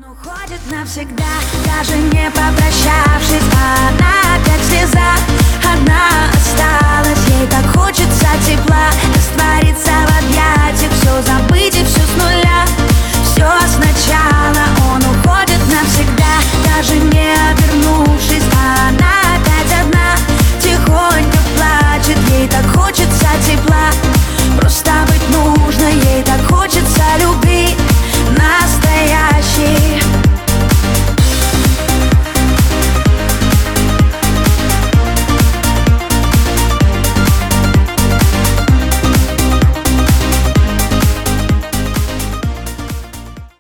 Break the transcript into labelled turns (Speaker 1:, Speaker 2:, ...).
Speaker 1: уходит навсегда, даже не попрощавшись. Она как слеза, одна осталась. Ей так хочется тепла, раствориться в объятиях.